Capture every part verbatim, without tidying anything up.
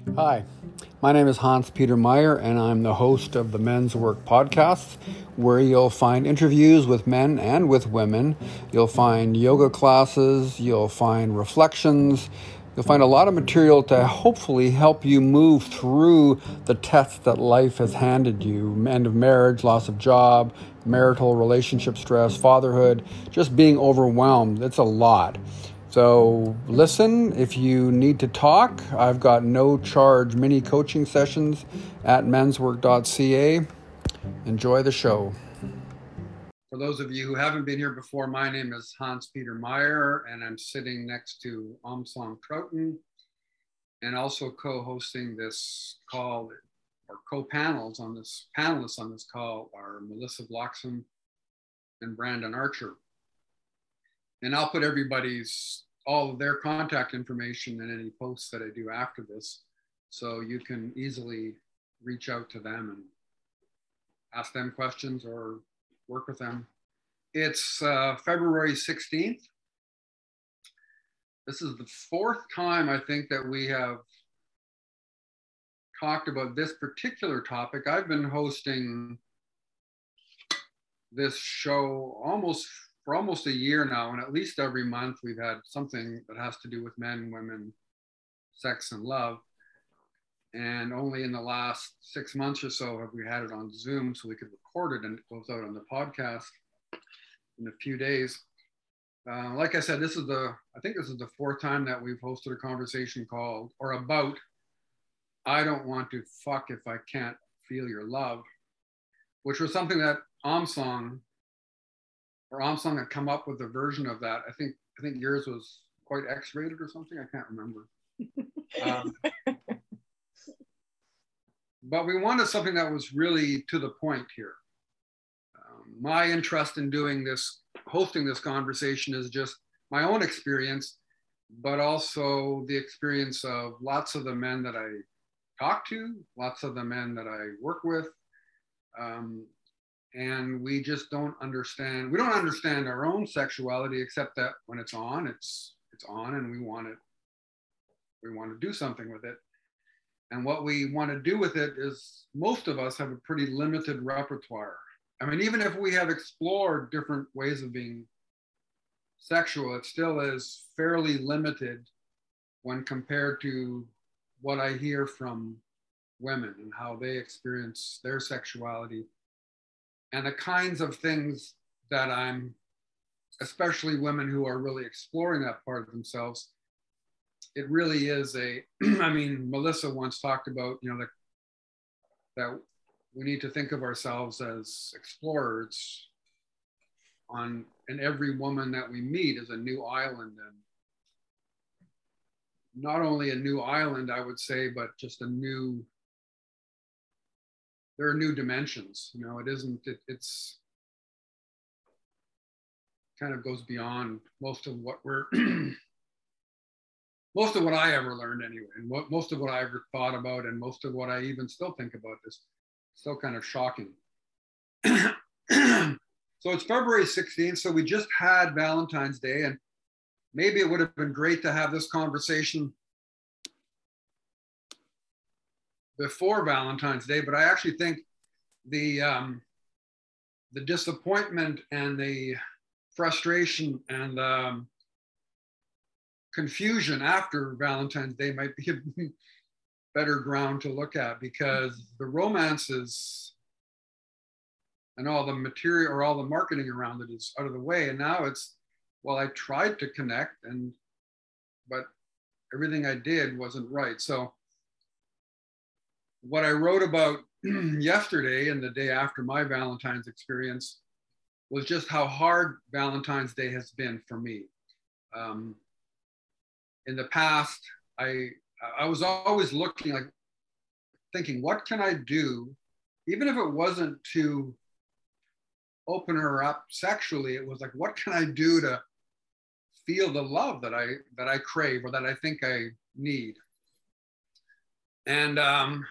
Hi, my name is Hans Peter Meyer, and I'm the host of the Men's Work Podcast, where you'll find interviews with men and with women. You'll find yoga classes, you'll find reflections, you'll find a lot of material to hopefully help you move through the tests that life has handed you. End of marriage, loss of job, marital relationship stress, fatherhood, just being overwhelmed. It's a lot. So listen, if you need to talk, I've got no charge mini coaching sessions at menswork dot c a. Enjoy the show. For those of you who haven't been here before, my name is Hans Peter Meyer, and I'm sitting next to Aumsong Troughton, and also co-hosting this call, or co-panels on this, panelists on this call are Melissa Bloxham and Brandon Archer. And I'll put everybody's, all of their contact information in any posts that I do after this, so you can easily reach out to them and ask them questions or work with them. It's uh, February sixteenth. This is the fourth time I think that we have talked about this particular topic. I've been hosting this show almost for almost a year now, and at least every month we've had something that has to do with men, women, sex, and love. And only in the last six months or so have we had it on Zoom so we could record it and it goes out on the podcast in a few days. Uh, like I said, this is the, I think this is the fourth time that we've hosted a conversation called, or about, I don't want to fuck if I can't feel your love, which was something that Aumsong, or Aumsong had come up with a version of that. I think I think yours was quite X-rated or something. I can't remember. Um, but we wanted something that was really to the point here. Um, my interest in doing this, hosting this conversation, is just my own experience, but also the experience of lots of the men that I talk to, lots of the men that I work with. Um, And we just don't understand, we don't understand our own sexuality, except that when it's on, it's it's on and we want it, we want to do something with it. And what we want to do with it is, most of us have a pretty limited repertoire. I mean, even if we have explored different ways of being sexual, it still is fairly limited when compared to what I hear from women and how they experience their sexuality. And the kinds of things that I'm, especially women who are really exploring that part of themselves, it really is a, I mean, Melissa once talked about, you know, that, that we need to think of ourselves as explorers on, and every woman that we meet is a new island. And not only a new island, I would say, but just a new, there are new dimensions, you know, it isn't, it, it's kind of goes beyond most of what we're, most of what I ever learned anyway, and what, most of what I ever thought about, and most of what I even still think about is still kind of shocking. So it's February sixteenth, so we just had Valentine's Day, and maybe it would have been great to have this conversation before Valentine's Day, but I actually think the um, the disappointment and the frustration and um, confusion after Valentine's Day might be a better ground to look at, because the romances and all the material or all the marketing around it is out of the way, and now it's, well, I tried to connect, and but everything I did wasn't right. So what I wrote about yesterday and the day after my Valentine's experience was just how hard Valentine's Day has been for me. Um, in the past, I I was always looking, like thinking, what can I do, even if it wasn't to open her up sexually, it was like, what can I do to feel the love that I that I crave or that I think I need? And um,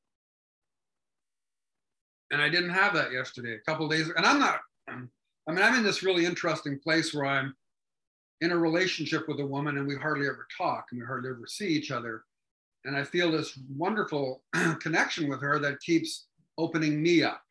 and I didn't have that yesterday. A couple of days, and I'm not. I mean, I'm in this really interesting place where I'm in a relationship with a woman, and we hardly ever talk, and we hardly ever see each other. and I feel this wonderful connection with her that keeps opening me up.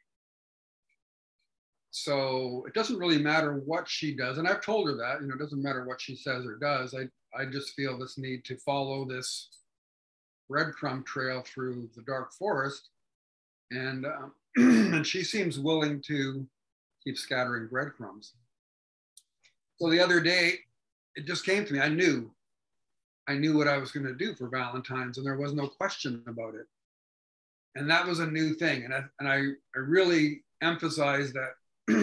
So it doesn't really matter what she does. And I've told her that, you know, it doesn't matter what she says or does. I, I just feel this need to follow this breadcrumb trail through the dark forest. And, uh, and she seems willing to keep scattering breadcrumbs. So the other day, it just came to me. I knew, I knew what I was going to do for Valentine's, and there was no question about it. And that was a new thing. And I, and I, I really emphasize that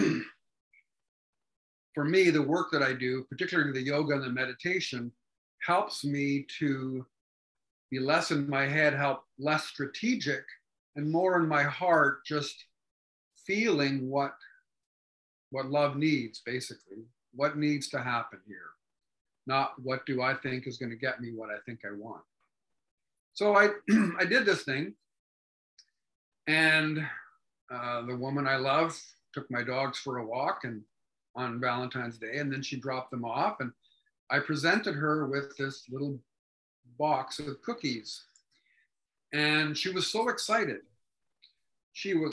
for me, the work that I do, particularly the yoga and the meditation, helps me to be less in my head, help less strategic, and more in my heart, just feeling what, what love needs, basically. What needs to happen here? Not what do I think is going to get me what I think I want. So I, I did this thing, and uh, the woman I love took my dogs for a walk and on Valentine's Day, and then she dropped them off, and I presented her with this little box of cookies, and she was so excited. She was,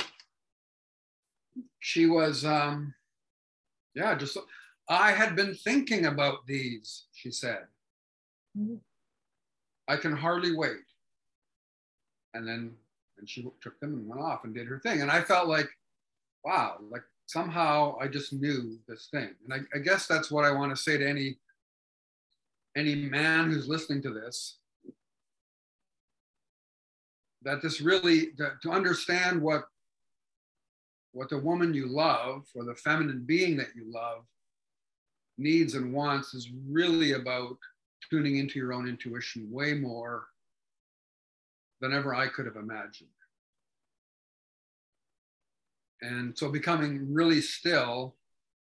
she was, um, yeah, just, I had been thinking about these, she said. Mm-hmm. I can hardly wait. And then and she took them and went off and did her thing. And I felt like, wow, like somehow I just knew this thing. And I, I guess that's what I want to say to any, any man who's listening to this, that this really, to, to understand what, what the woman you love or the feminine being that you love needs and wants is really about tuning into your own intuition way more than ever I could have imagined. And so becoming really still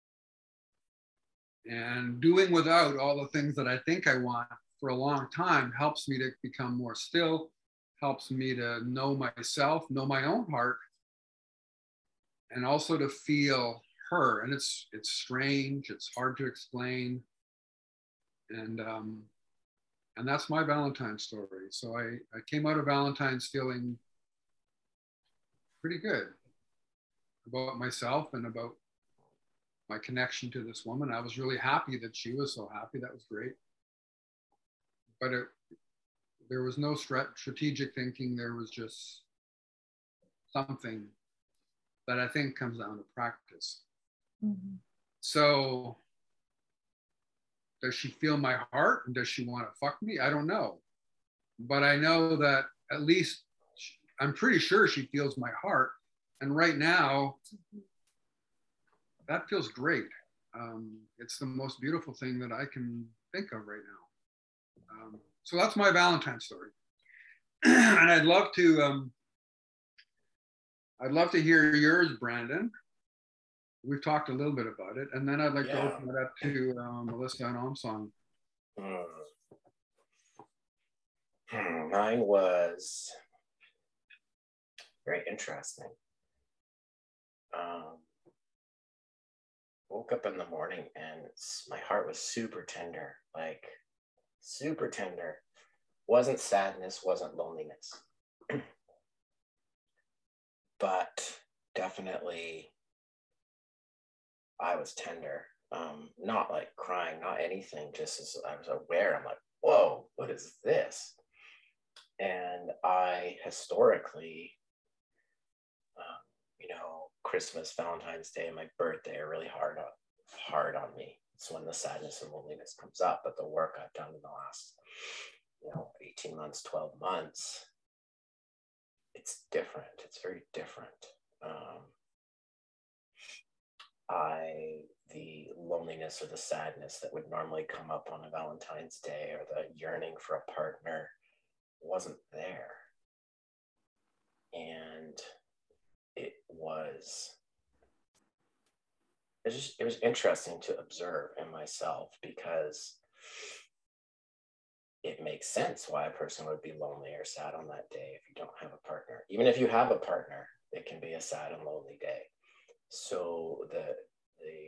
and doing without all the things that I think I want for a long time helps me to become more still, helps me to know myself, know my own heart, and also to feel her. And it's it's strange, it's hard to explain. And um, and that's my Valentine's story. So I, I came out of Valentine's feeling pretty good about myself and about my connection to this woman. I was really happy that she was so happy. That was great. But it, there was no strategic thinking. There was just something that I think comes down to practice. Mm-hmm. So does she feel my heart? And does she want to fuck me? I don't know. But I know that at least she, I'm pretty sure she feels my heart. And right now, that feels great. Um, it's the most beautiful thing that I can think of right now. Um, so that's my Valentine story. And I'd love to, um, I'd love to hear yours, Brandon. We've talked a little bit about it. And then I'd like yeah. to open it up to um, Melissa and Omsong. Hmm. Hmm. Mine was very interesting. Um, woke up in the morning and my heart was super tender, like super tender. Wasn't sadness, wasn't loneliness, but definitely I was tender. Um, not like crying, not anything, just as I was aware, I'm like, whoa, what is this? And I historically, um, you know, Christmas, Valentine's Day, and my birthday are really hard on, hard on me. It's when the sadness and loneliness comes up. But the work I've done in the last, you know, eighteen months, twelve months, it's different. It's very different. Um, I, the loneliness or the sadness that would normally come up on a Valentine's Day or the yearning for a partner wasn't there. And it was, it was, just, it was interesting to observe in myself because it makes sense why a person would be lonely or sad on that day if you don't have a partner. Even if you have a partner, it can be a sad and lonely day. So the the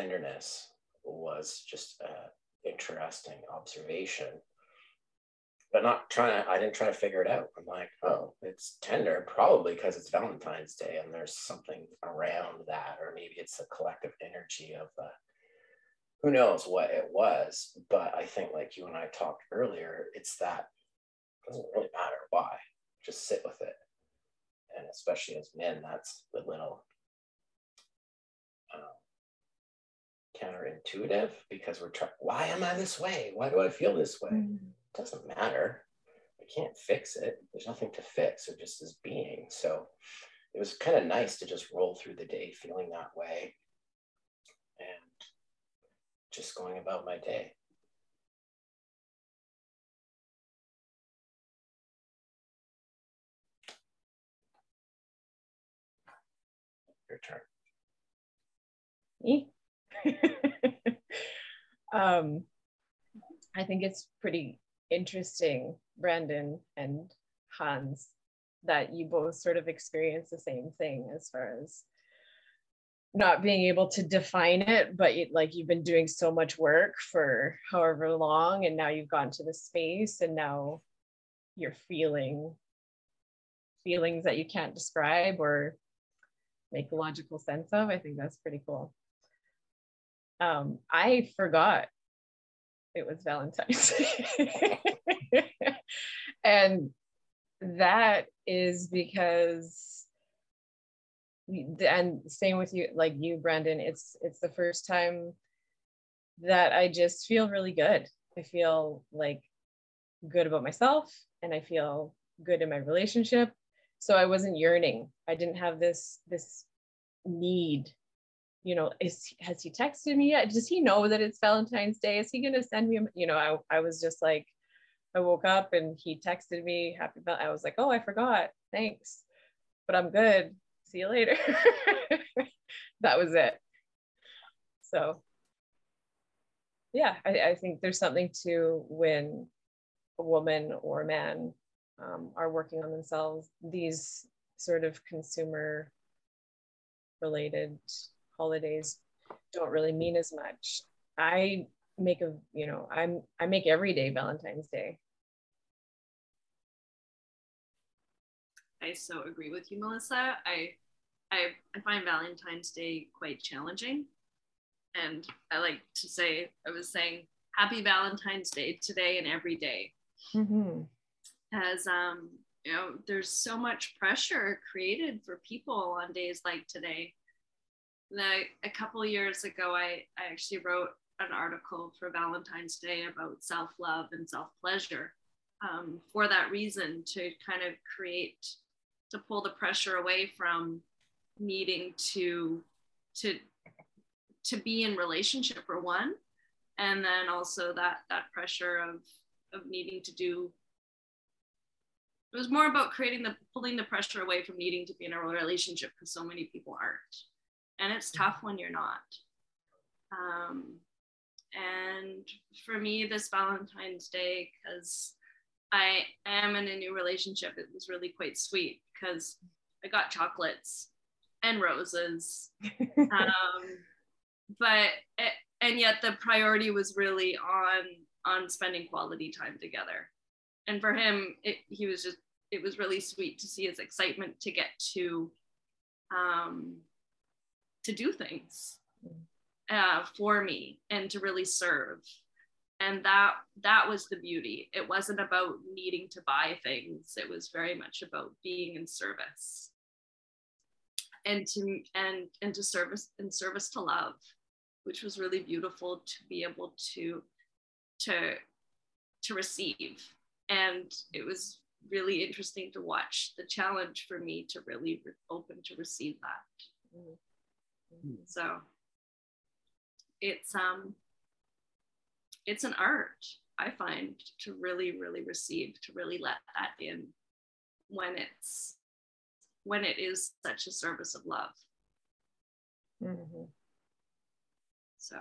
tenderness was just an interesting observation but not trying to, I didn't try to figure it out. I'm like, oh, it's tender, probably because it's Valentine's Day and there's something around that, or maybe it's the collective energy of the, who knows what it was. But I think, like you and I talked earlier, it's that it doesn't really matter why, just sit with it. And especially as men, that's a little um, counterintuitive, because we're trying, why am I this way? Why do I feel this way? Mm. It doesn't matter. I can't fix it. There's nothing to fix, or just as being. So it was kind of nice to just roll through the day feeling that way and just going about my day. Your turn. Me? um, I think it's pretty interesting, Brandon and Hans, that you both sort of experience the same thing as far as not being able to define it, but it, like you've been doing so much work for however long, and now you've gotten to the space, and now you're feeling feelings that you can't describe or make logical sense of. I think that's pretty cool. Um, I forgot it was Valentine's Day. And that is because, and same with you, like you, Brandon, it's it's the first time that I just feel really good. I feel like good about myself, and I feel good in my relationship. So I wasn't yearning. I didn't have this this need. You know, is has he texted me yet? Does he know that it's Valentine's Day? Is he gonna send me? A, you know, I I was just like, I woke up and he texted me happy val- I was like, oh, I forgot. Thanks, but I'm good. See you later. That was it. So yeah, I, I think there's something to when a woman or a man um, are working on themselves. These sort of consumer related holidays don't really mean as much. I make a, you know, I'm I make every day Valentine's Day. I so agree with you, Melissa. I I I find Valentine's Day quite challenging. And I like to say, I was saying happy Valentine's Day today and every day. Mm-hmm. As um, you know, there's so much pressure created for people on days like today. Like a couple of years ago, I, I actually wrote an article for Valentine's Day about self-love and self-pleasure um, for that reason, to kind of create, to pull the pressure away from needing to, to, to be in relationship for one, and then also that, that pressure of, of needing to do, it was more about creating the, pulling the pressure away from needing to be in a relationship, because so many people aren't. And it's tough when you're not. Um, and for me, this Valentine's Day, because I am in a new relationship, it was really quite sweet, because I got chocolates and roses. um, but, it, and yet the priority was really on, on spending quality time together. And for him, it, he was just, it was really sweet to see his excitement to get to, um, to do things uh, for me and to really serve. And that that was the beauty. It wasn't about needing to buy things. It was very much about being in service and to and and to service and service to love, which was really beautiful to be able to to to receive. And it was really interesting to watch the challenge for me to really re- open to receive that. Mm. So it's um it's an art, I find, to really really receive, to really let that in when it's when it is such a service of love. Mm-hmm. So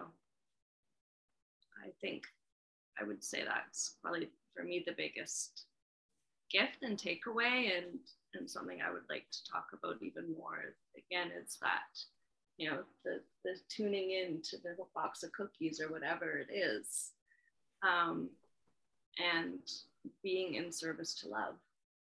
I think I would say that's probably for me the biggest gift and takeaway, and and something I would like to talk about even more. Again, it's that, you know, the, the tuning in to the box of cookies or whatever it is. Um, and being in service to love.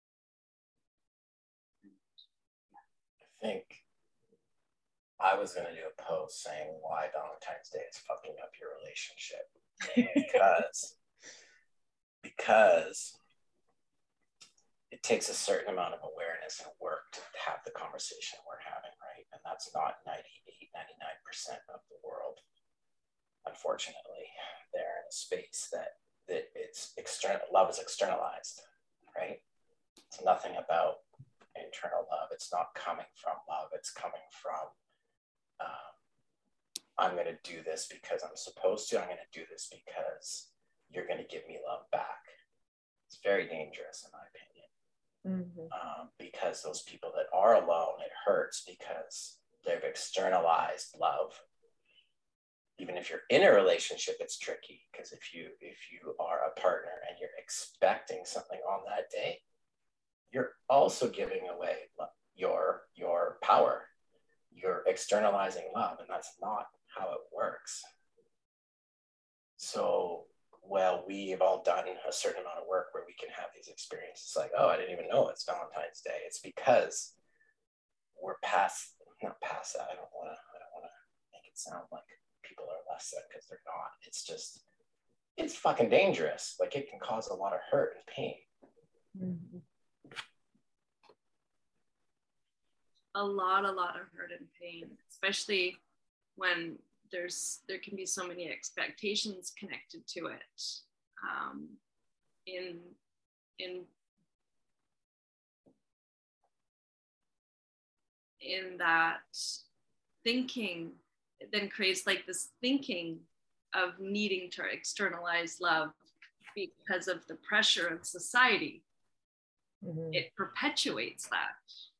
I think I was going to do a post saying why Valentine's Day is fucking up your relationship. because, because it takes a certain amount of awareness and work to have the conversation we're having, right? And that's not ninety-eight, ninety-nine percent of the world. Unfortunately, they're in a space that, that it's external, love is externalized, right? It's nothing about internal love. It's not coming from love. It's coming from, um, I'm going to do this because I'm supposed to. I'm going to do this because you're going to give me love back. It's very dangerous, in my opinion. Mm-hmm. Um, because those people that are alone, it hurts because they've externalized love. Even if you're in a relationship, it's tricky because if you if you are a partner and you're expecting something on that day, you're also giving away your your power. You're externalizing love, and that's not how it works. So, well, we've all done a certain amount of work where we can have these experiences like, oh, I didn't even know it's Valentine's Day. It's because we're past, not past that. I don't want to, I don't want to make it sound like people are less than, because they're not. It's just, it's fucking dangerous. Like, it can cause a lot of hurt and pain. Mm-hmm. A lot, a lot of hurt and pain, especially when there's there can be so many expectations connected to it. Um, in in in that thinking, it then creates like this thinking of needing to externalize love because of the pressure of society. Mm-hmm. It perpetuates that.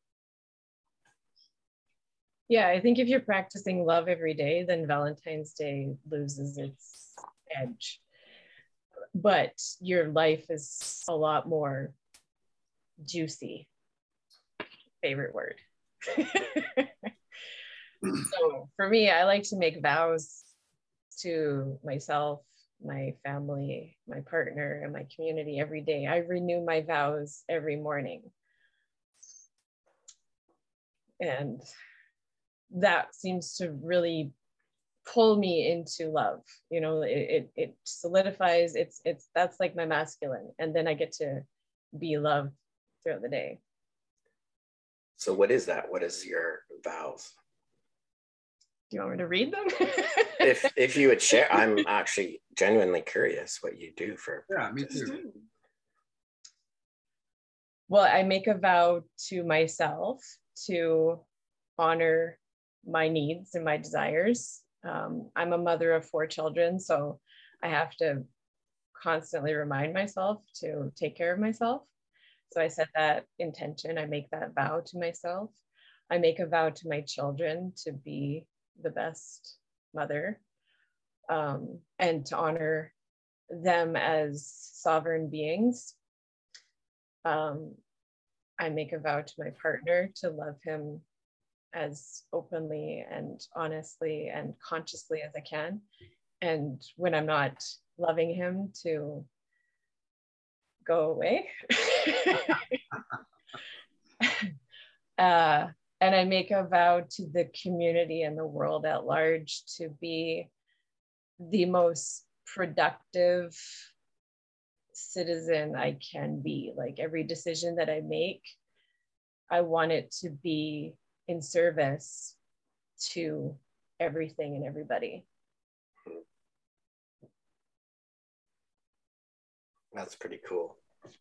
Yeah, I think if you're practicing love every day, then Valentine's Day loses its edge. But your life is a lot more juicy. Favorite word. So for me, I like to make vows to myself, my family, my partner, and my community every day. I renew my vows every morning. And that seems to really pull me into love. You know, it, it, it solidifies, it's, it's, that's like my masculine. And then I get to be loved throughout the day. So what is that? What is your vows? Do you want me to read them? if if you would share, I'm actually genuinely curious what you do for. Yeah, me too. Well, I make a vow to myself to honor my needs and my desires. Um, I'm a mother of four children, so I have to constantly remind myself to take care of myself. So I set that intention, I make that vow to myself. I make a vow to my children to be the best mother, um, and to honor them as sovereign beings. Um, I make a vow to my partner to love him as openly and honestly and consciously as I can. And when I'm not loving him, to go away. uh, and I make a vow to the community and the world at large to be the most productive citizen I can be. Like every decision that I make, I want it to be in service to everything and everybody. That's pretty cool.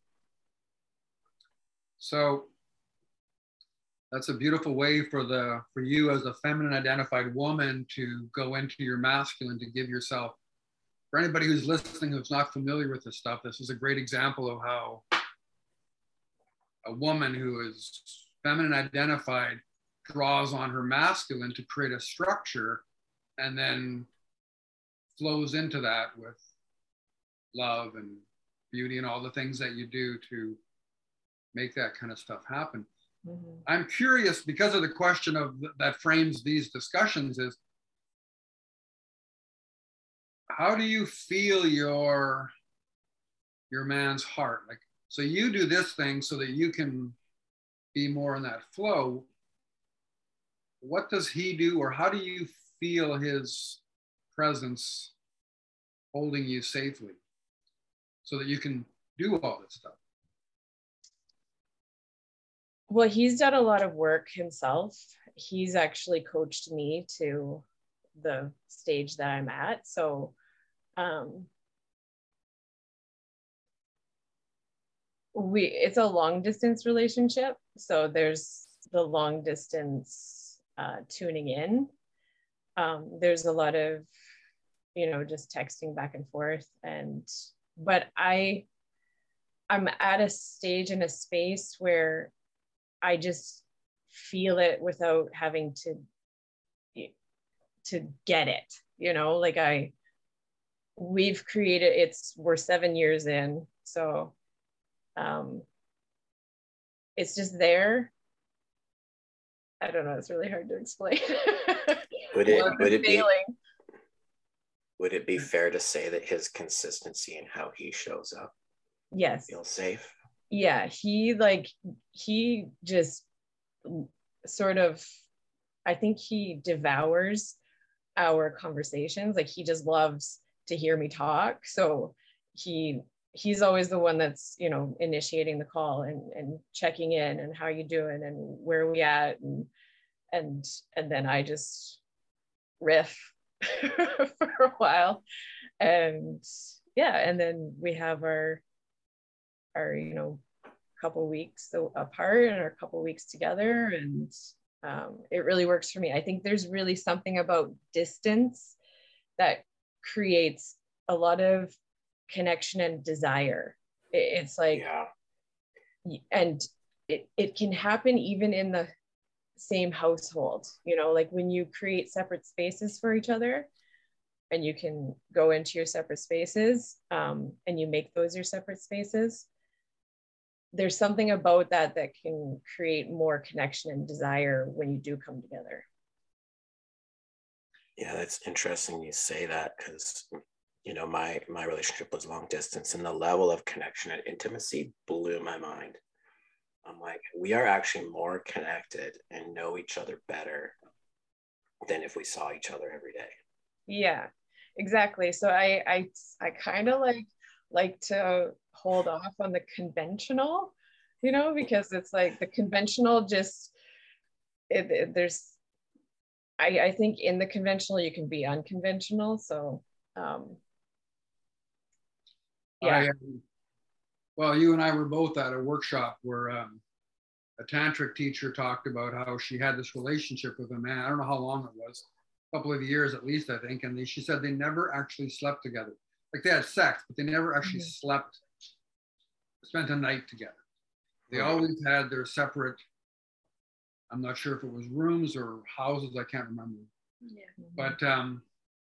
So that's a beautiful way for the for you as a feminine identified woman to go into your masculine, to give yourself. For anybody who's listening who's not familiar with this stuff, this is a great example of how a woman who is feminine identified draws on her masculine to create a structure and then flows into that with love and beauty and all the things that you do to make that kind of stuff happen. Mm-hmm. I'm curious, because of the question of th- that frames these discussions, is how do you feel your your man's heart. Like, so you do this thing so that you can be more in that flow. What does he do, or how do you feel his presence holding you safely so that you can do all this stuff? Well, he's done a lot of work himself. He's actually coached me to the stage that I'm at. So um, we, it's a long distance relationship. So there's the long distance uh, tuning in. Um, there's a lot of, you know, just texting back and forth. And, but I, I'm at a stage in a space where I just feel it without having to, to get it, you know, like I, we've created, it's, we're seven years in. So um, it's just there. I don't know, it's really hard to explain. Would it, would it be, failing. would it be fair to say that his consistency in how he shows up? Yes. Feels safe? Yeah, he like, he just sort of, I think he devours our conversations. Like he just loves to hear me talk. So he, he's always the one that's, you know, initiating the call and, and checking in and how you doing and where are we at? And, and, and then I just riff for a while. And yeah, and then we have our, our, you know, couple weeks apart and our couple weeks together. And um, it really works for me. I think there's really something about distance that creates a lot of connection and desire. It, it's like, yeah. And it, it can happen even in the same household, you know, like when you create separate spaces for each other and you can go into your separate spaces um, and you make those your separate spaces. There's something about that that can create more connection and desire when you do come together. Yeah, that's interesting you say that, because you know my my relationship was long distance and the level of connection and intimacy blew my mind. I'm like, we are actually more connected and know each other better than if we saw each other every day. Yeah, exactly. So I I I kind of like like to hold off on the conventional, you know, because it's like the conventional just it, it, there's I, I think in the conventional you can be unconventional. So um yeah. I, um, well, you and I were both at a workshop where um, a tantric teacher talked about how she had this relationship with a man. I don't know how long it was, a couple of years at least, I think. And they, she said they never actually slept together. Like they had sex, but they never actually mm-hmm. slept, spent a night together. They right. always had their separate, I'm not sure if it was rooms or houses, I can't remember. Yeah. But um,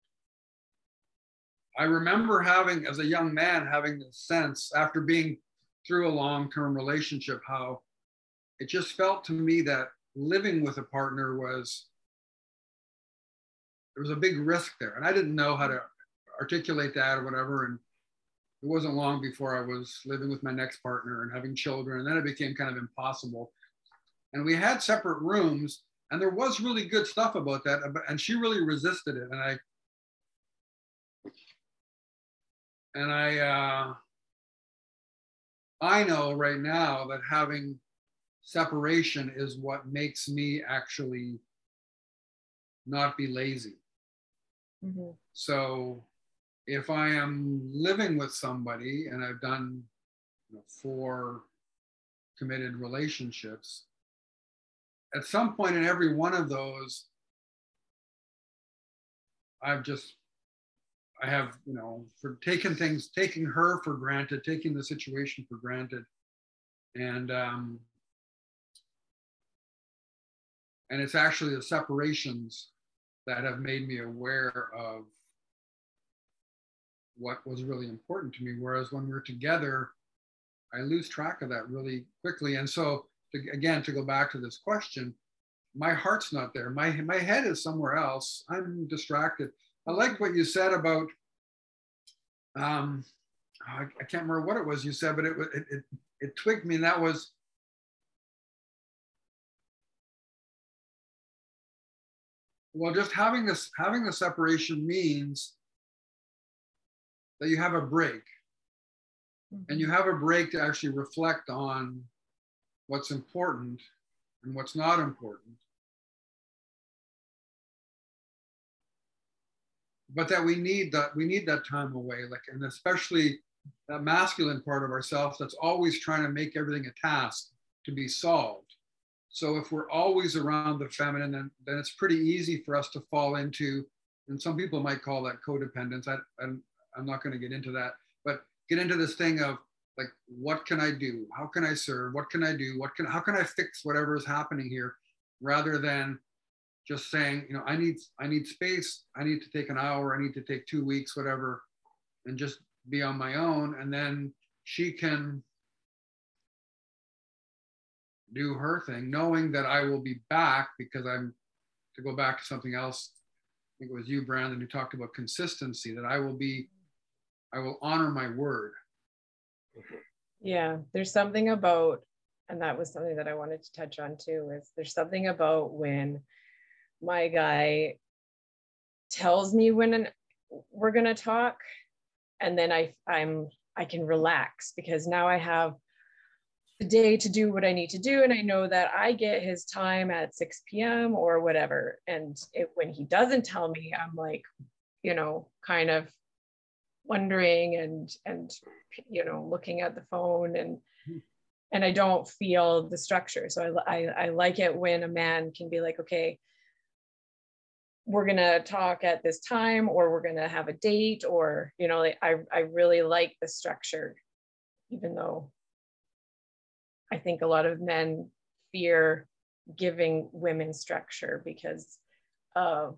I remember having, as a young man, having the sense after being through a long-term relationship, how it just felt to me that living with a partner was, there was a big risk there. And I didn't know how to articulate that or whatever. And it wasn't long before I was living with my next partner and having children. And then it became kind of impossible. And we had separate rooms and there was really good stuff about that. And she really resisted it. And I, and I, uh, I know right now that having separation is what makes me actually not be lazy. Mm-hmm. So if I am living with somebody, and I've done you know, four committed relationships, at some point in every one of those, I've just, I have, you know, for taking things, taking her for granted, taking the situation for granted. And, um, and it's actually the separations that have made me aware of what was really important to me. Whereas when we're together, I lose track of that really quickly. And so to, again, to go back to this question, my heart's not there. My, my head is somewhere else. I'm distracted. I liked what you said about, um, I, I can't remember what it was you said, but it, it, it, it twigged me. And that was, well, just having this, having the separation means that you have a break. Mm-hmm. And you have a break to actually reflect on what's important and what's not important. But that we need that, we need that time away, like, and especially that masculine part of ourselves that's always trying to make everything a task to be solved. So if we're always around the feminine, then, then it's pretty easy for us to fall into, and some people might call that codependence. I, I'm, I'm not going to get into that, but get into this thing of like, what can I do? How can I serve? What can I do? What can, how can I fix whatever is happening here? Rather than just saying, you know, I need, I need space. I need to take an hour. I need to take two weeks, whatever, and just be on my own. And then she can do her thing, knowing that I will be back, because I'm, to go back to something else, I think it was you, Brandon, who talked about consistency, that I will be, I will honor my word. Yeah, there's something about, and that was something that I wanted to touch on too, is there's something about when my guy tells me when an, we're gonna talk, and then I, I'm, I can relax, because now I have the day to do what I need to do. And I know that I get his time at six p.m. or whatever. And it, when he doesn't tell me, I'm like, you know, kind of wondering and, and, you know, looking at the phone, and, and I don't feel the structure. So I, I, I like it when a man can be like, okay, we're going to talk at this time, or we're going to have a date, or, you know, like, I, I really like the structure, even though I think a lot of men fear giving women structure because of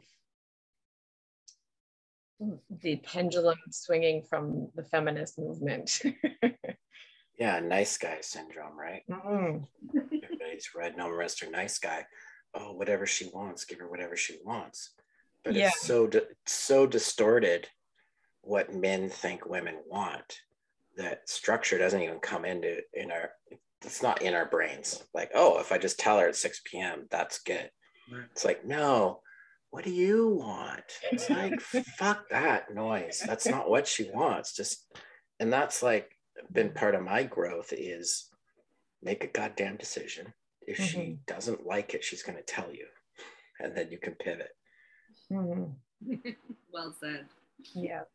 the pendulum swinging from the feminist movement. Yeah, nice guy syndrome, right? Mm-hmm. Everybody's read No Mister Nice Guy. Oh, whatever she wants, give her whatever she wants. But yeah. it's so di- so distorted what men think women want, that structure doesn't even come into in our. It's not in our brains. Like, oh, if I just tell her at six p.m., that's good. Right. It's like, no, what do you want? It's like, fuck that noise. That's not what she wants. Just, and that's like been part of my growth, is make a goddamn decision. If mm-hmm. she doesn't like it, she's going to tell you, and then you can pivot. Mm-hmm. Well said. Yeah.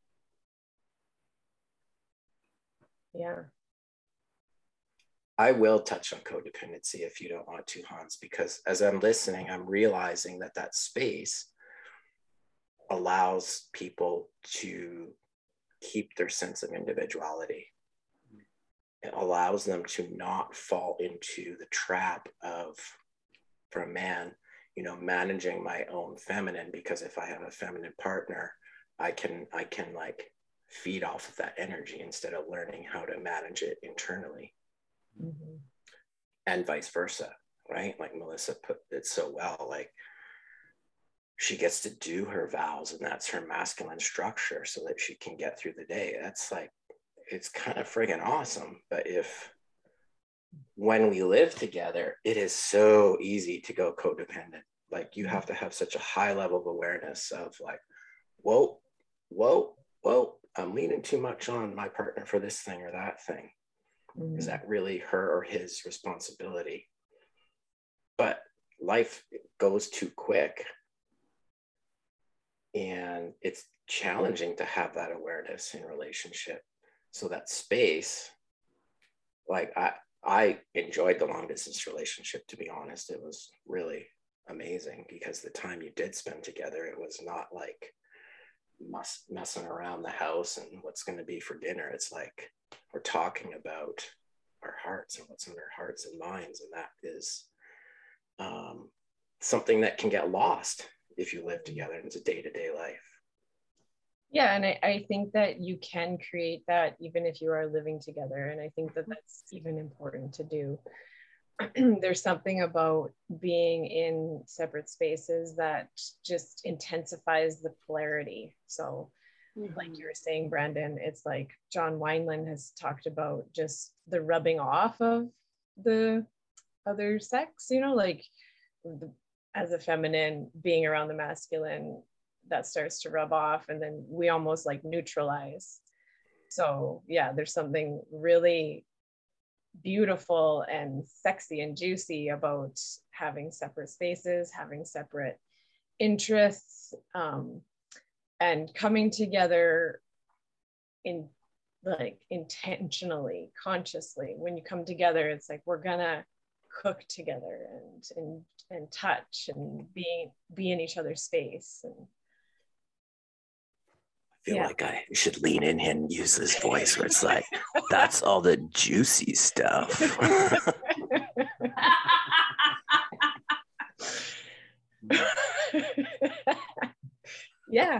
Yeah. I will touch on codependency if you don't want to, Hans, because as I'm listening, I'm realizing that that space allows people to keep their sense of individuality. It allows them to not fall into the trap of, for a man, you know, managing my own feminine, because if I have a feminine partner, I can, I can like feed off of that energy instead of learning how to manage it internally. Mm-hmm. And vice versa, right? Like Melissa put it so well, like she gets to do her vows, and that's her masculine structure so that she can get through the day. That's like, it's kind of friggin' awesome. But if when we live together, it is so easy to go codependent. Like you have to have such a high level of awareness of like, whoa, whoa, whoa, I'm leaning too much on my partner for this thing or that thing. Mm-hmm. Is that really her or his responsibility? But life goes too quick. And it's challenging to have that awareness in relationship. So that space, like I, I enjoyed the long distance relationship, to be honest. It was really amazing because the time you did spend together, it was not like mess, messing around the house and what's going to be for dinner. It's like we're talking about our hearts and what's in our hearts and minds. And that is um, something that can get lost if you live together into day-to-day life. Yeah, and I, I think that you can create that even if you are living together. And I think that that's even important to do. There's something about being in separate spaces that just intensifies the polarity. So like you were saying, Brandon, it's like John Wineland has talked about just the rubbing off of the other sex, you know, like the, as a feminine being around the masculine, that starts to rub off, and then we almost like neutralize. So yeah, there's something really beautiful and sexy and juicy about having separate spaces, having separate interests, um, and coming together in like intentionally, consciously. When you come together, it's like we're gonna cook together and and and touch and be be in each other's space. And I feel yeah. like I should lean in and use this voice where it's like, that's all the juicy stuff. Yeah.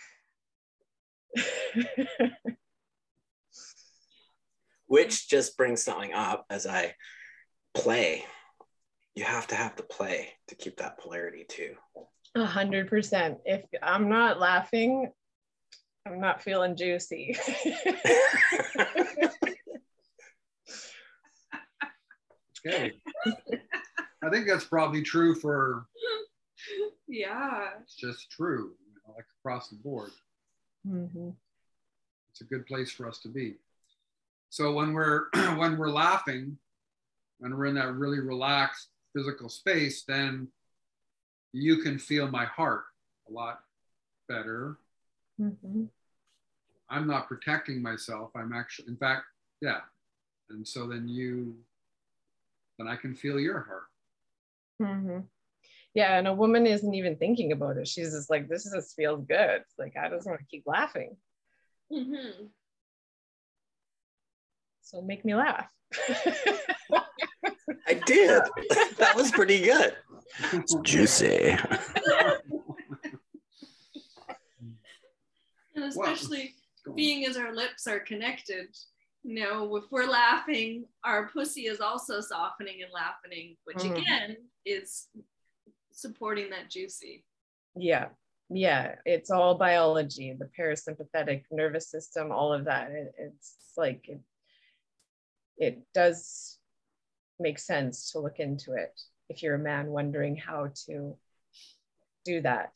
Which just brings something up as I play. You have to have the play to keep that polarity too. A hundred percent. If I'm not laughing, I'm not feeling juicy. Okay. I think that's probably true for, Yeah. it's just true, you know, like across the board. Mm-hmm. It's a good place for us to be. So when we're when we're laughing, when we're in that really relaxed physical space, then you can feel my heart a lot better. Mm-hmm. I'm not protecting myself. I'm actually, in fact, yeah. And so then you, then I can feel your heart. Mm-hmm. Yeah, and a woman isn't even thinking about it. She's just like, this just feels good. It's like, I just want to keep laughing. Mm-hmm. So make me laugh. I did. That was pretty good. It's juicy. And especially being as our lips are connected, you know, if we're laughing, our pussy is also softening and laughing, which Mm-hmm. again is supporting that juicy. Yeah, yeah, it's all biology, the parasympathetic nervous system, all of that. It, it's like, it, it does make sense to look into it if you're a man wondering how to do that.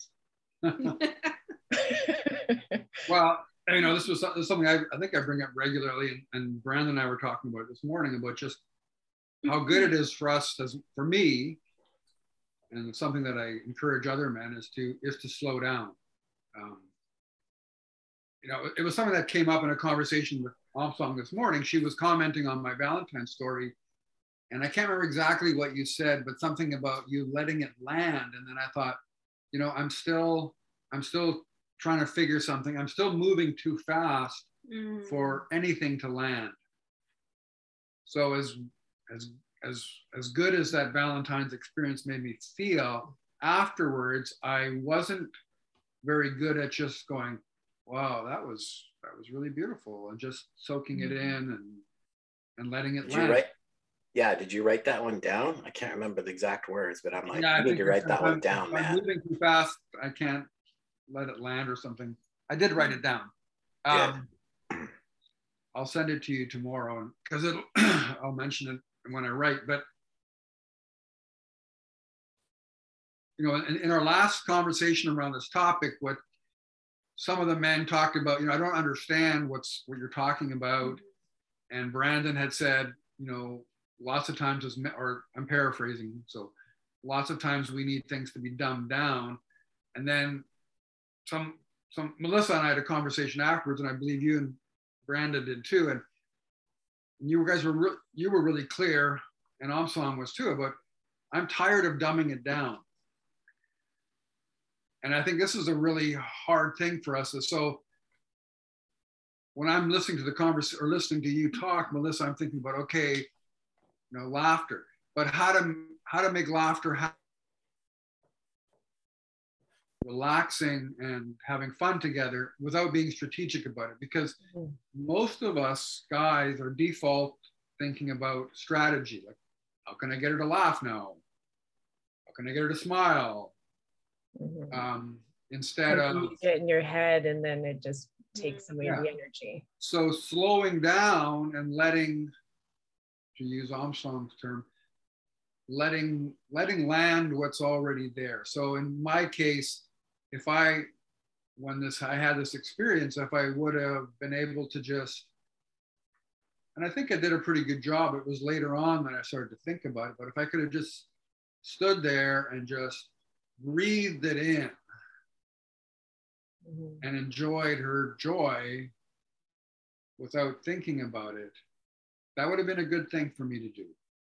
Well, you know, this was, this is something I, I think I bring up regularly, and, and Brandon and I were talking about it this morning, about just how good it is for us, as for me, and it's something that I encourage other men is to is to slow down. Um, you know, it was something that came up in a conversation with Omsong this morning. She was commenting on my Valentine's story, and I can't remember exactly what you said, but something about you letting it land. And then I thought, you know, I'm still, I'm still trying to figure something. I'm still moving too fast Mm. for anything to land. So as as as as good as that Valentine's experience made me feel, afterwards, I wasn't very good at just going, wow, that was that was really beautiful, and just soaking it in and and letting it Did land. you write? Yeah, did you write that one down? I can't remember the exact words, but I'm like, Yeah, I you need think to write that one I'm- down, if I'm man. moving too fast, I can't let it land or something. I did write it down. Um, I'll send it to you tomorrow, because it'll I'll mention it when I write. But you know, in, in our last conversation around this topic, what some of the men talked about, you know, I don't understand what's what you're talking about. And Brandon had said, you know, lots of times as men, or I'm paraphrasing, so lots of times we need things to be dumbed down. And then some some Melissa and I had a conversation afterwards, and I believe you and Brandon did too. And you guys were re- you were really clear, and Omsong was too, about I'm tired of dumbing it down. And I think this is a really hard thing for us. So when I'm listening to the conversation or listening to you talk, Melissa, I'm thinking about, okay, you know, laughter, but how to how to make laughter ha- relaxing and having fun together without being strategic about it. Because mm-hmm. most of us guys are default thinking about strategy, like, how can I get her to laugh now? How can I get her to smile? Mm-hmm. Um, instead like of you get in your head, and then it just takes away Yeah. the energy. So slowing down and letting, to use Armstrong's term, letting letting land what's already there. So in my case, if I, when this I had this experience, if I would have been able to just, and I think I did a pretty good job. It was later on that I started to think about it, but if I could have just stood there and just breathed it in Mm-hmm. and enjoyed her joy without thinking about it, that would have been a good thing for me to do.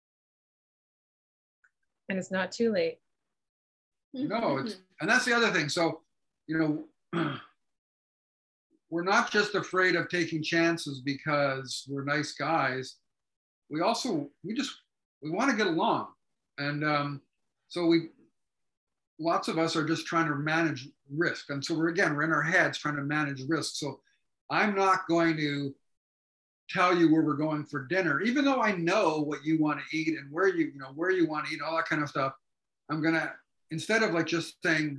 And it's not too late. No, it's, and that's the other thing. So, you know, we're not just afraid of taking chances because we're nice guys. We also, we just, we want to get along. And um, so we, lots of us are just trying to manage risk. And so we're, again, we're in our heads trying to manage risk. So I'm not going to tell you where we're going for dinner, even though I know what you want to eat and where you, you know, where you want to eat, all that kind of stuff. I'm going to, instead of like just saying,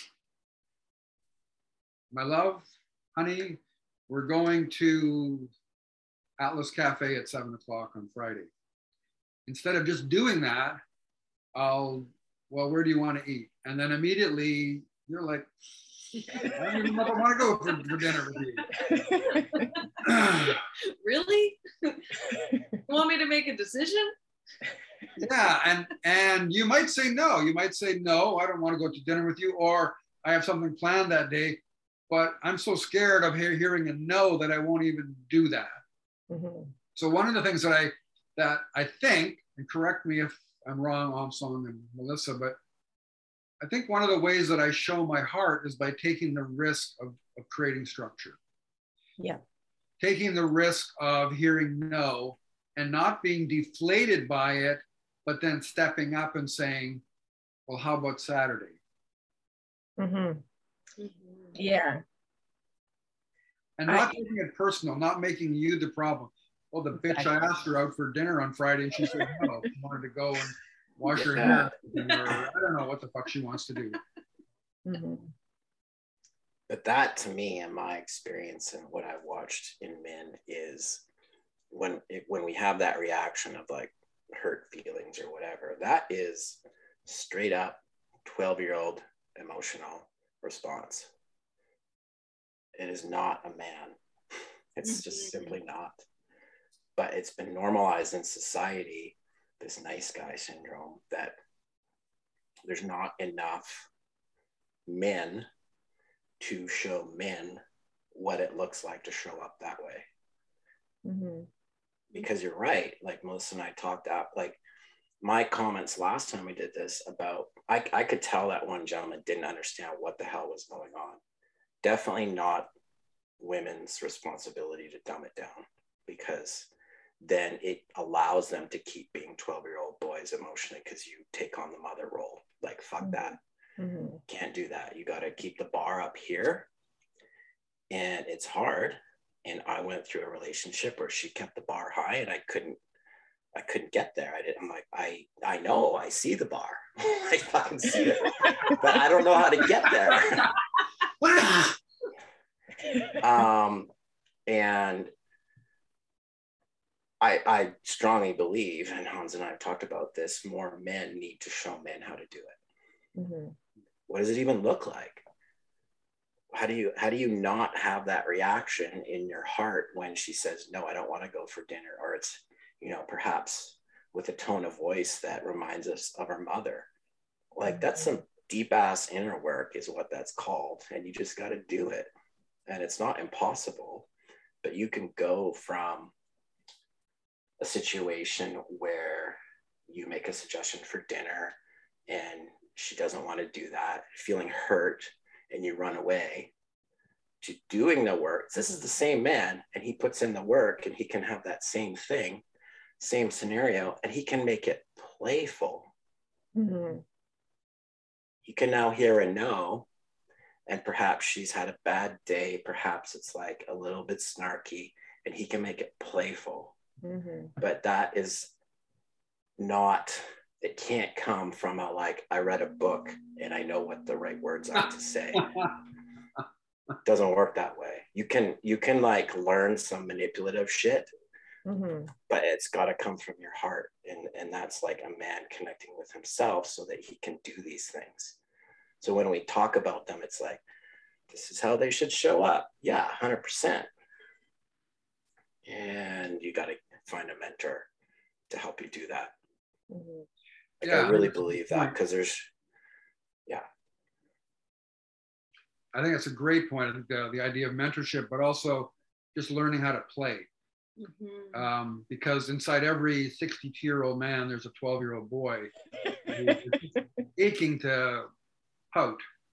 my love, honey, we're going to Atlas Cafe at seven o'clock on Friday. Instead of just doing that, I'll, well, where do you want to eat? And then immediately you're like, I don't even know if I want to go for, for dinner with you. Really? You want me to make a decision? Yeah, and and you might say no. You might say no, I don't want to go to dinner with you, or I have something planned that day, but I'm so scared of hear, hearing a no that I won't even do that. Mm-hmm. So one of the things that I that I think, and correct me if I'm wrong, Armstrong and Melissa, but I think one of the ways that I show my heart is by taking the risk of, of creating structure. Yeah. Taking the risk of hearing no and not being deflated by it, but then stepping up and saying, well, how about Saturday? Mm-hmm. Mm-hmm. Yeah. And not I, taking it personal, not making you the problem. Well, the bitch, exactly. I asked her out for dinner on Friday and she said no. She wanted to go and wash her Yeah. hair. Or I don't know what the fuck she wants to do. Mm-hmm. But that, to me, and my experience and what I've watched in men, is when it, when we have that reaction of like hurt feelings or whatever, that is straight up twelve year old emotional response. It is not a man. It's just simply not. But it's been normalized in society, this nice guy syndrome, that there's not enough men to show men what it looks like to show up that way. Mm-hmm. Because you're right, like Melissa and I talked out, like my comments last time we did this about, I, I could tell that one gentleman didn't understand what the hell was going on. Definitely not women's responsibility to dumb it down, because then it allows them to keep being twelve year old boys emotionally, because you take on the mother role. Like, fuck Mm-hmm. that. Mm-hmm. Can't do that. You got to keep the bar up here. And it's hard. And I went through a relationship where she kept the bar high and I couldn't, I couldn't get there. I didn't, I'm like, I, I know, I see the bar. I fucking see it, but I don't know how to get there. um, and I, I strongly believe, and Hans and I have talked about this, more men need to show men how to do it. Mm-hmm. What does it even look like? How do you how do you not have that reaction in your heart when she says, no, I don't want to go for dinner? Or it's, you know, perhaps with a tone of voice that reminds us of our mother. Like, that's some deep ass inner work is what that's called. And you just got to do it. And it's not impossible, but you can go from a situation where you make a suggestion for dinner and she doesn't want to do that, feeling hurt, and you run away, to doing the work. This is the same man, and he puts in the work, and he can have that same thing, same scenario, and he can make it playful. Mm-hmm. He can now hear a no, and perhaps she's had a bad day, perhaps it's like a little bit snarky, and he can make it playful. Mm-hmm. But But that is not, it can't come from a, like, I read a book and I know what the right words are to say. doesn't work that way. You can, you can like learn some manipulative shit, mm-hmm. but it's got to come from your heart. And, and that's like a man connecting with himself so that he can do these things. So when we talk about them, it's like, this is how they should show up. Yeah, one hundred percent. And you got to find a mentor to help you do that. Mm-hmm. Like, yeah, I really believe that, because there's, yeah. I think that's a great point. I think the, the idea of mentorship, but also just learning how to play. Mm-hmm. Um, because inside every sixty-two-year-old man, there's a twelve-year-old boy who's aching to pout.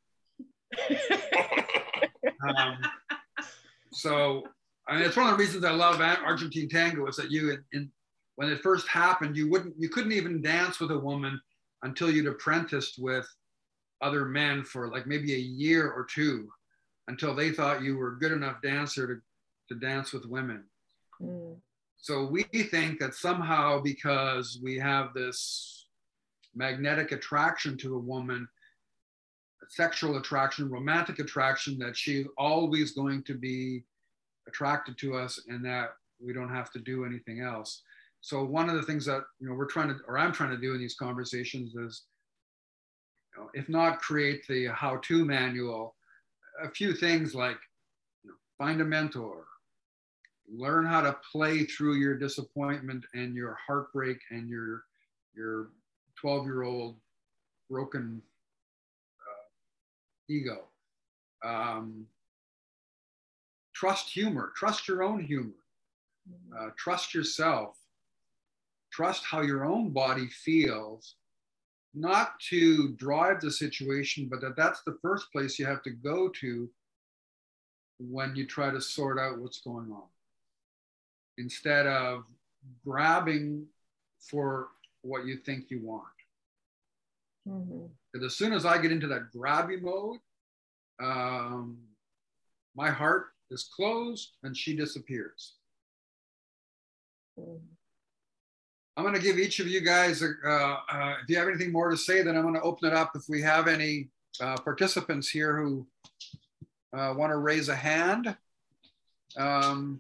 um, so, I mean, it's one of the reasons I love Argentine tango is that you, in, in, when it first happened, you wouldn't, you couldn't even dance with a woman until you'd apprenticed with other men for like maybe a year or two, until they thought you were a good enough dancer to, to dance with women. Mm. So we think that somehow, because we have this magnetic attraction to a woman, sexual attraction, romantic attraction, that she's always going to be attracted to us and that we don't have to do anything else. So one of the things that, you know, we're trying to, or I'm trying to do in these conversations is, you know, if not create the how-to manual, a few things like, you know, find a mentor, learn how to play through your disappointment and your heartbreak and your, your twelve-year-old broken uh, ego. Um, trust humor, trust your own humor, uh, trust yourself, trust how your own body feels, not to drive the situation, but that that's the first place you have to go to when you try to sort out what's going on, instead of grabbing for what you think you want. Mm-hmm. Because as soon as I get into that grabby mode, um, my heart is closed and she disappears. Mm-hmm. I'm going to give each of you guys, uh, uh, if you have anything more to say, then I'm going to open it up. If we have any uh, participants here who uh, want to raise a hand, um,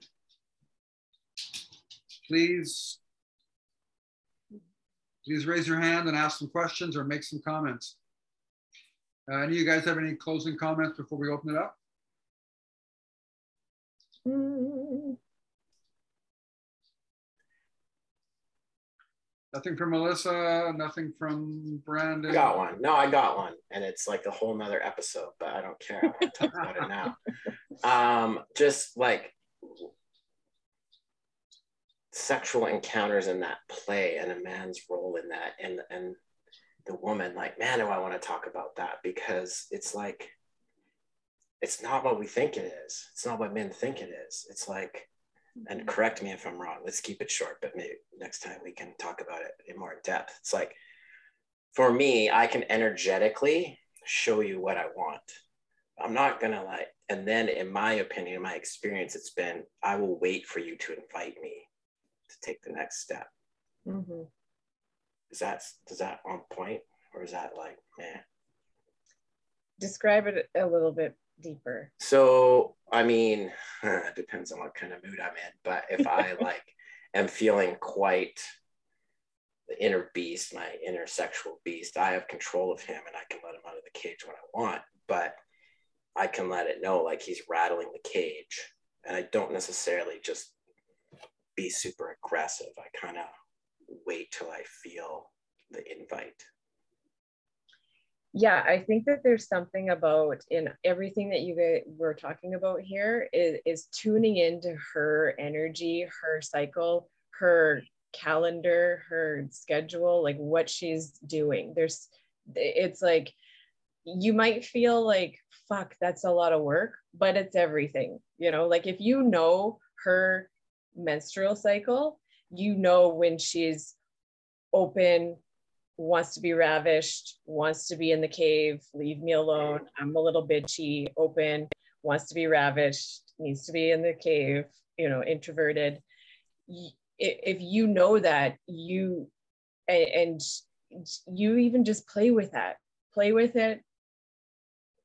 please, please raise your hand and ask some questions or make some comments. Uh, any of you guys have any closing comments before we open it up? Mm. Nothing from Melissa, nothing from Brandon. I got one. No, I got one. And it's like a whole nother episode, but I don't care. I want to talk about it now. Um, just like sexual encounters in that play and a man's role in that, and, and the woman, like, man, do I want to talk about that, because it's like, it's not what we think it is. It's not what men think it is. It's like, and correct me if I'm wrong, let's keep it short, but maybe next time we can talk about it in more depth. It's like, for me, I can energetically show you what I want. I'm not gonna like, and then in my opinion, in my experience, it's been, I will wait for you to invite me to take the next step. Mm-hmm. Is that, is that on point, or is that like, man? Describe it a little bit deeper. So, I mean, it depends on what kind of mood I'm in, but if I like am feeling quite the inner beast, my inner sexual beast, I have control of him and I can let him out of the cage when I want, but I can let it know like he's rattling the cage, and I don't necessarily just be super aggressive. I kind of wait till I feel the invite. Yeah, I think that there's something about, in everything that you guys were talking about here, is, is tuning into her energy, her cycle, her calendar, her schedule, like what she's doing. There's, it's like, you might feel like, fuck, that's a lot of work, but it's everything, you know, like if you know her menstrual cycle, you know when she's open, wants to be ravished, wants to be in the cave, leave me alone, I'm a little bitchy, open, wants to be ravished, needs to be in the cave, you know, introverted. If you know that, you, and you even just play with that, play with it,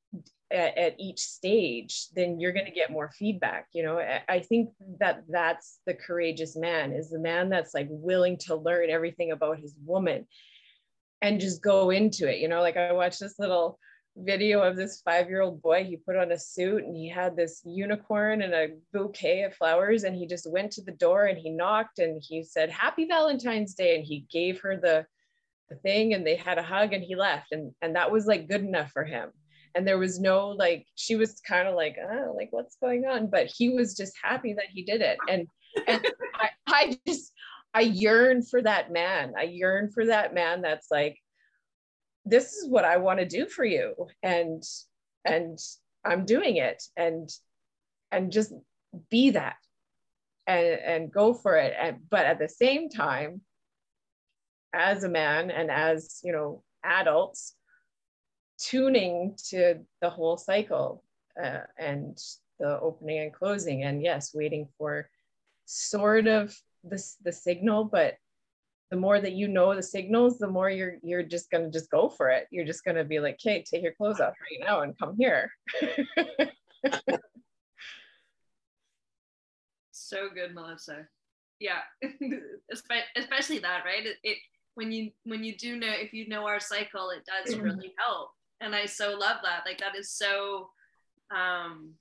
at, at each stage, then you're going to get more feedback. You know, I, I think that that's the courageous man, is the man that's like willing to learn everything about his woman and just go into it. You know, like I watched this little video of this five-year-old boy. He put on a suit and he had this unicorn and a bouquet of flowers, and he just went to the door and he knocked and he said, "Happy Valentine's Day," and he gave her the, the thing, and they had a hug, and he left, and and that was like good enough for him. And there was no, like, she was kind of like, oh, like, what's going on? But he was just happy that he did it. And and I, I just I yearn for that man. I yearn for that man that's like, this is what I want to do for you, and and I'm doing it, and and just be that, and and go for it. And but at the same time, as a man and as, you know, adults, tuning to the whole cycle, uh, and the opening and closing, and yes, waiting for sort of the the signal. But the more that you know the signals, the more you're you're just gonna just go for it. You're just gonna be like, "Okay, take your clothes off right now and come here." So good, Melissa. Yeah, especially that, right? It, it when you when you do know, if you know our cycle, it does really help. And I so love that. Like, that is so, um,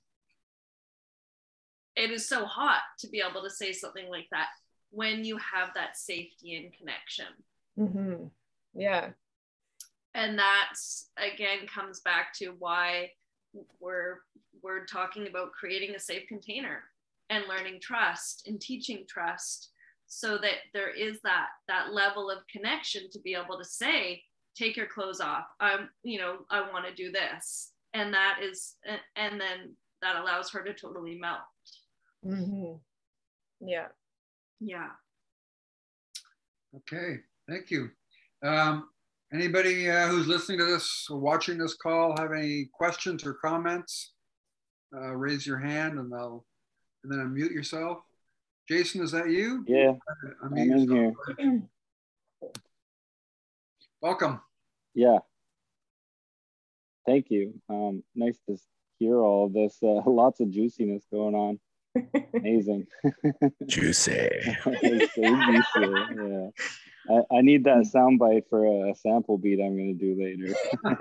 it is so hot to be able to say something like that when you have that safety and connection. Mm-hmm. Yeah. And that's, again, comes back to why we're we're talking about creating a safe container and learning trust and teaching trust, so that there is that that level of connection to be able to say, take your clothes off, um you know, I want to do this. And that is, and then that allows her to totally melt. Mm-hmm. Yeah. Yeah. Okay, thank you. Um, anybody uh, who's listening to this or watching this call have any questions or comments? Uh, raise your hand and they'll, and then unmute yourself. Jason, is that you? Yeah, Unmute I'm in yourself. here. Welcome. Yeah. Thank you. Um, nice to hear all of this. Uh, lots of juiciness going on. Amazing. Juicy. So juicy. Yeah. I, I need that soundbite for a sample beat I'm going to do later.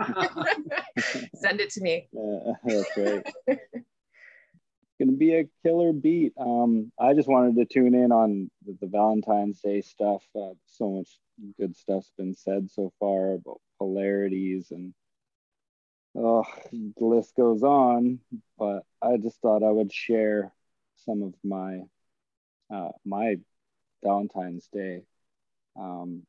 Send it to me. Uh, that's right. Going to be a killer beat. Um, I just wanted to tune in on the, the Valentine's Day stuff. Uh, so much good stuff's been said so far about polarities, and oh, the list goes on. But I just thought I would share some of my uh, my Valentine's Day, um,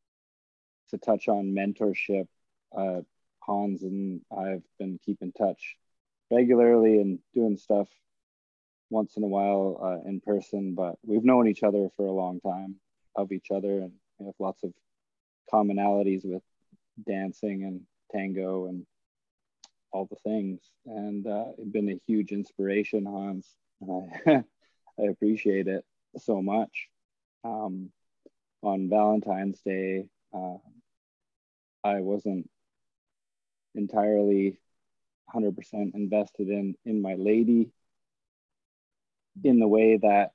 to touch on mentorship. Uh, Hans and I've been keeping touch regularly and doing stuff once in a while uh, in person, but we've known each other for a long time, of each other, and we have lots of commonalities with dancing and tango and all the things. And uh, it's been a huge inspiration, Hans, and I, I appreciate it so much. Um, on Valentine's Day, uh, I wasn't entirely one hundred percent invested in in my lady, in the way that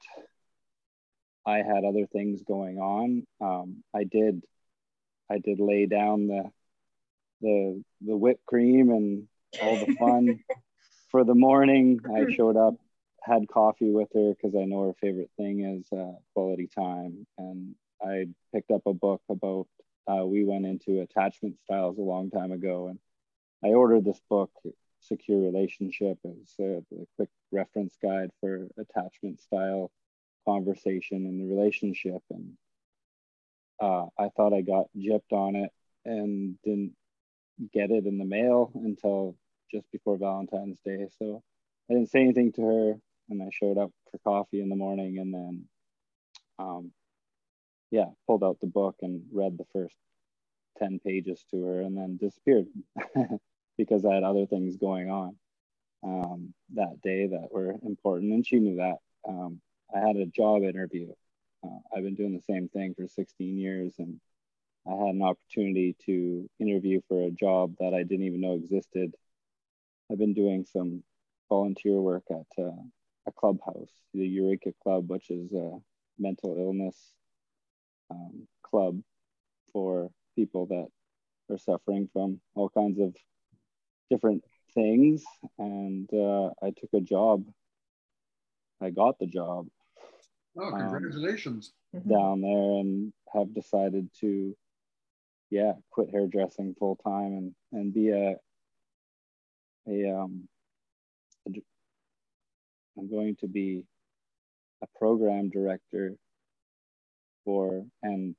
I had other things going on. Um, I did, I did lay down the, the, the whipped cream and all the fun for the morning. I showed up, had coffee with her because I know her favorite thing is uh, quality time. And I picked up a book about, uh, we went into attachment styles a long time ago, and I ordered this book, Secure Relationship. It's a, a quick reference guide for attachment style conversation in the relationship. And uh, I thought I got gypped on it and didn't get it in the mail until just before Valentine's Day. So I didn't say anything to her, and I showed up for coffee in the morning, and then um, yeah, pulled out the book and read the first ten pages to her, and then disappeared because I had other things going on um, that day that were important, and she knew that. Um, I had a job interview. Uh, I've been doing the same thing for sixteen years, and I had an opportunity to interview for a job that I didn't even know existed I've been doing some volunteer work at uh, a clubhouse, the Eureka Club, which is a mental illness um, club for people that are suffering from all kinds of different things. And uh, I took a job. I got the job. Oh, congratulations. Um, down there, and have decided to, yeah, quit hairdressing full time and, and be a, a, um, a, I'm going to be a program director for, and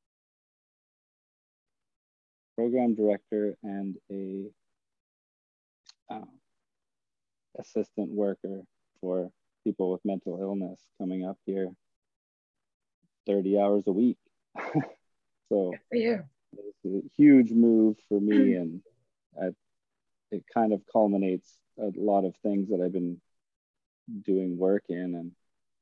program director and a um, assistant worker for people with mental illness coming up here thirty hours a week. So yeah, it's a huge move for me, and I, it kind of culminates a lot of things that I've been doing work in, and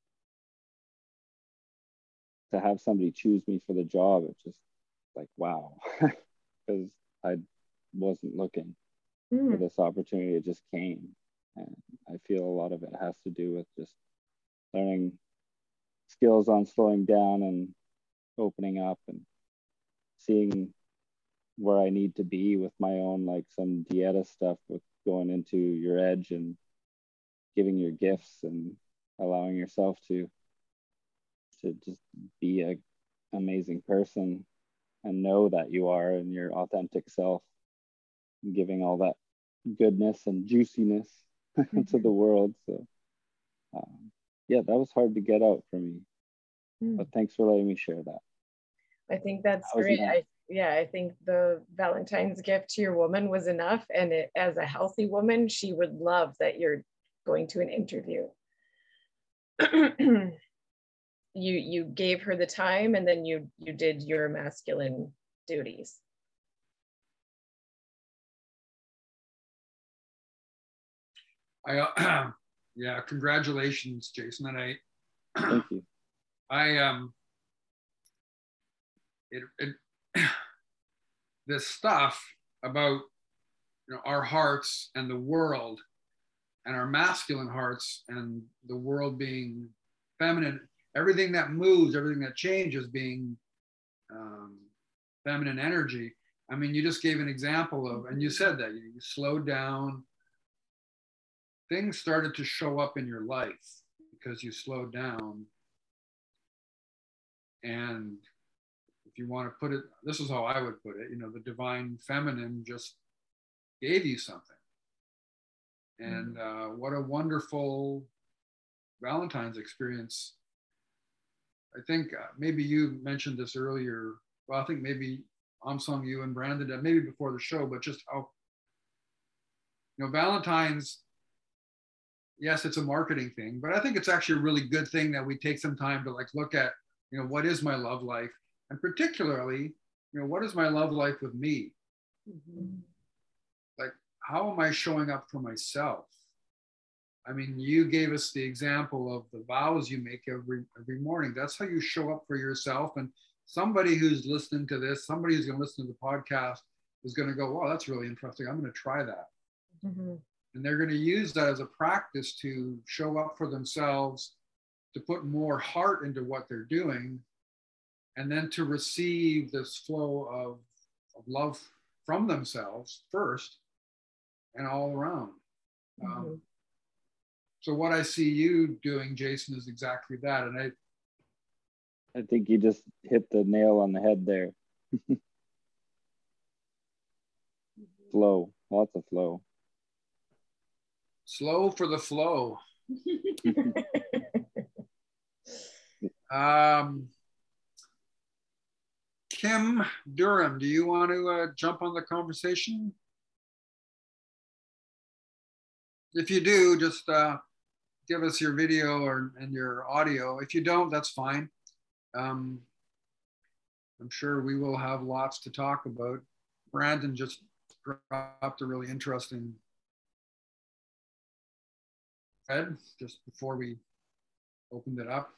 to have somebody choose me for the job, it's just like, wow, because I wasn't looking mm. for this opportunity. It just came, and I feel a lot of it has to do with just learning skills on slowing down and opening up and seeing where I need to be with my own, like some dieta stuff with going into your edge and giving your gifts and allowing yourself to to just be a amazing person and know that you are in your authentic self, giving all that goodness and juiciness mm-hmm. to the world. So um, yeah, that was hard to get out for me, mm. but thanks for letting me share that. I think that's that great. I, yeah, I think the Valentine's gift to your woman was enough. And it, as a healthy woman, she would love that you're going to an interview. you you gave her the time, and then you you did your masculine duties. I uh, yeah, congratulations, Jason. And I thank you. I um it, it this stuff about, you know, our hearts and the world, and our masculine hearts and the world being feminine, everything that moves, everything that changes being um, feminine energy. I mean, you just gave an example of, and you said that you, you slowed down. Things started to show up in your life because you slowed down. And if you want to put it, this is how I would put it, you know, the divine feminine just gave you something. And uh, what a wonderful Valentine's experience. I think uh, maybe you mentioned this earlier. Well, I think maybe Amsong, you and Brandon did, maybe before the show, but just how, you know, Valentine's, yes, it's a marketing thing, but I think it's actually a really good thing that we take some time to like look at, you know, what is my love life? And particularly, you know, what is my love life with me? Mm-hmm. Like, how am I showing up for myself? I mean, you gave us the example of the vows you make every every morning. That's how you show up for yourself. And somebody who's listening to this, somebody who's going to listen to the podcast is going to go, wow, that's really interesting. I'm going to try that. Mm-hmm. And they're going to use that as a practice to show up for themselves, to put more heart into what they're doing, and then to receive this flow of, of love from themselves first and all around. Mm-hmm. Um, so what I see you doing, Jason, is exactly that. And I I think you just hit the nail on the head there. Flow, lots of flow. Slow for the flow. um, Kim Durham, do you want to uh, jump on the conversation? If you do, just uh, give us your video or and your audio. If you don't, that's fine. Um, I'm sure we will have lots to talk about. Brandon just dropped a really interesting thread just before we opened it up.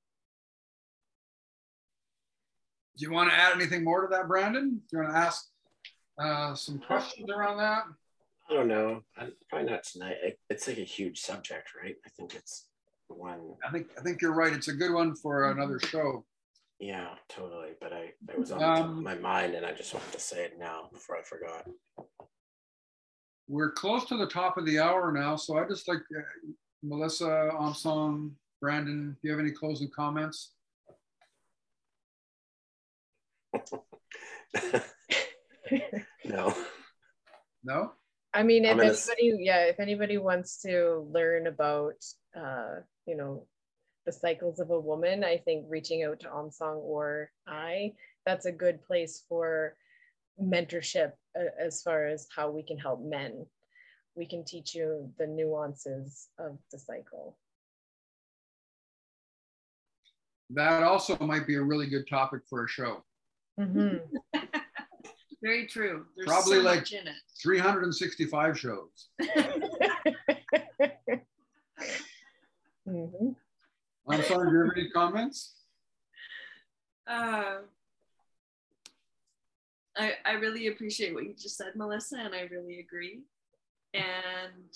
Do you want to add anything more to that, Brandon? Do you want to ask Uh, some questions around that? I don't know. I, probably not tonight. It, it's like a huge subject, right? I think it's one. I think I think you're right. It's a good one for another show. Yeah, totally. But I, I was on the top of Um, my mind, and I just wanted to say it now before I forgot. We're close to the top of the hour now, so I just like uh, Melissa, Amsong, Brandon. Do you have any closing comments? No. No? I mean, if I'm gonna anybody, yeah, if anybody wants to learn about, uh, you know, the cycles of a woman, I think reaching out to Amsong or I, that's a good place for mentorship uh, as far as how we can help men. We can teach you the nuances of the cycle. That also might be a really good topic for a show. Mm-hmm. Very true. There's Probably so like much in it. three hundred sixty-five shows. Mm-hmm. I'm sorry, do you have any comments? Uh, I, I really appreciate what you just said, Melissa, and I really agree. And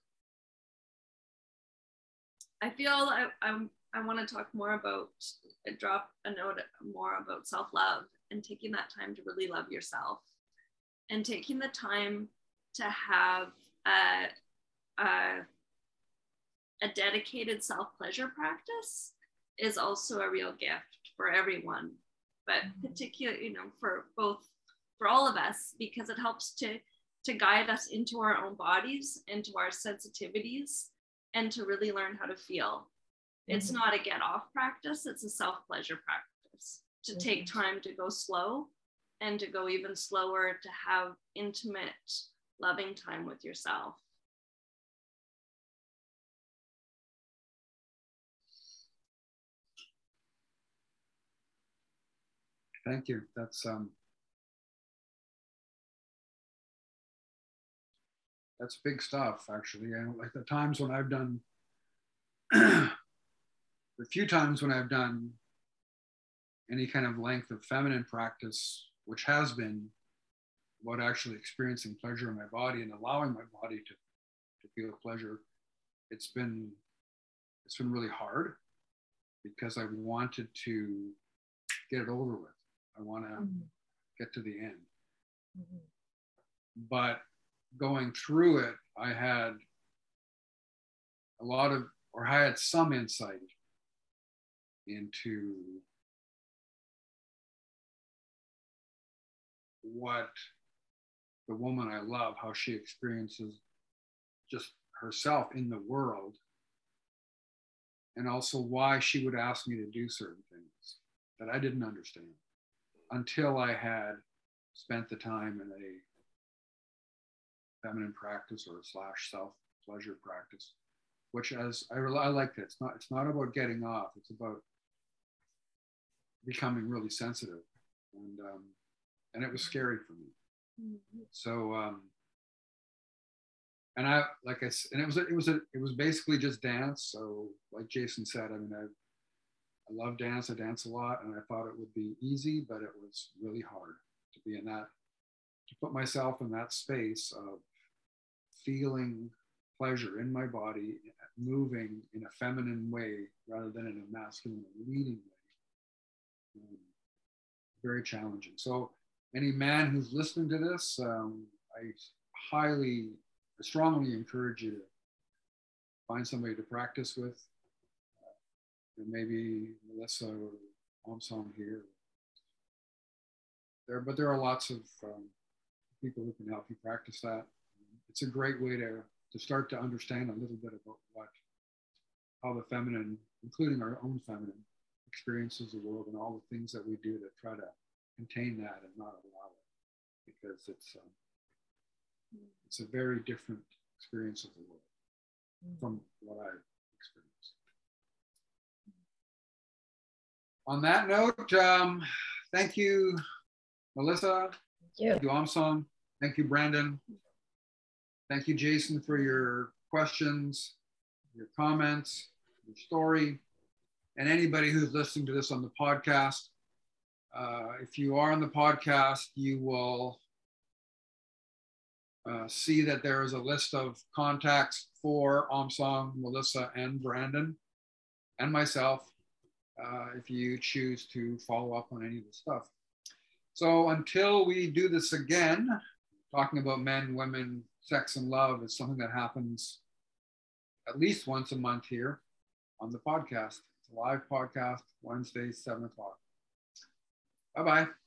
I feel I, I'm, I want to talk more about, drop a note more about self-love and taking that time to really love yourself and taking the time to have a, a, a dedicated self-pleasure practice is also a real gift for everyone, but particularly, you know, for both, for all of us, because it helps to, to guide us into our own bodies, into our sensitivities, and to really learn how to feel. It's Mm-hmm. not a get off practice, it's a self-pleasure practice. To Mm-hmm. take time to go slow and to go even slower, to have intimate, loving time with yourself. Thank you. That's um that's big stuff, actually. And like the times when I've done the few times when I've done any kind of length of feminine practice, which has been about actually experiencing pleasure in my body and allowing my body to, to feel pleasure, it's been it's been really hard because I wanted to get it over with. I want to Mm-hmm. get to the end. Mm-hmm. But going through it, I had a lot of, or I had some insight into what the woman I love, how she experiences just herself in the world, and also why she would ask me to do certain things that I didn't understand until I had spent the time in a feminine practice or slash self pleasure practice, which as I, I like that. It's not, it's not about getting off. It's about becoming really sensitive. And, um, and it was scary for me. Mm-hmm. So, um, and I, like I said, and it was, a, it was, a, it was basically just dance. So like Jason said, I mean, I, I love dance. I dance a lot, and I thought it would be easy, but it was really hard to be in that, to put myself in that space of feeling pleasure in my body, moving in a feminine way rather than in a masculine leading way. Um, very challenging. So any man who's listening to this, um, I highly, I strongly encourage you to find somebody to practice with. And maybe Melissa or Amsong here. There, but there are lots of um, people who can help you practice that. It's a great way to, to start to understand a little bit about what, how the feminine, including our own feminine, experiences the world and all the things that we do to try to contain that and not allow it, because it's um, it's a very different experience of the world from what I've experienced. On that note, um, thank you, Melissa. Thank you. Thank you, Amsong. Thank you, Brandon. Thank you, Jason, for your questions, your comments, your story, and anybody who's listening to this on the podcast. Uh, if you are on the podcast, you will uh, see that there is a list of contacts for Omsong, Melissa, and Brandon, and myself, uh, if you choose to follow up on any of the stuff. So until we do this again, talking about men, women, sex, and love is something that happens at least once a month here on the podcast. It's a live podcast, Wednesdays, seven o'clock. Bye-bye.